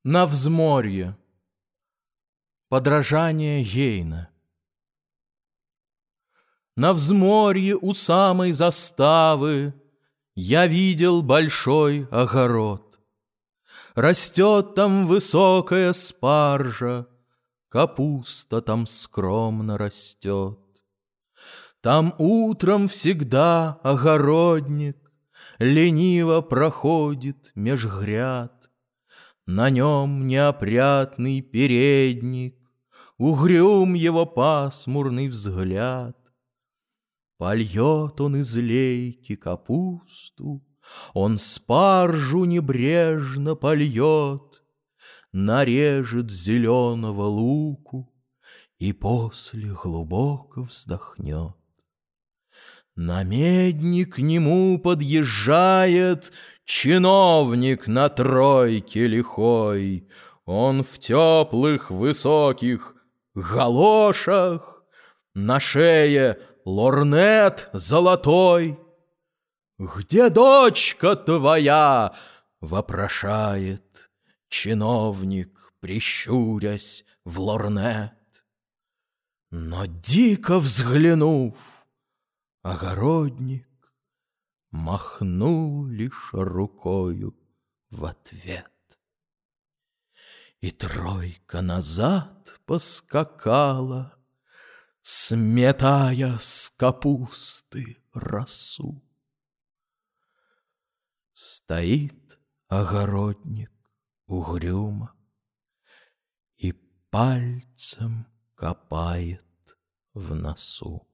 На взморье. Подражание Гейна. На взморье у самой заставы я видел большой огород. Растет там высокая спаржа, капуста там скромно растет. Там утром всегда огородник лениво проходит меж гряд. На нем неопрятный передник, угрюм его пасмурный взгляд. Польет он из лейки капусту, он спаржу небрежно польет, нарежет зеленого луку и после глубоко вздохнет. На медни к нему подъезжает чиновник на тройке лихой. Он в теплых высоких галошах, на шее лорнет золотой. «Где дочка твоя?» — вопрошает чиновник, прищурясь в лорнет. Но дико взглянув, огородник махнул лишь рукою в ответ. И тройка назад поскакала, сметая с капусты росу. Стоит огородник угрюмо и пальцем копает в носу.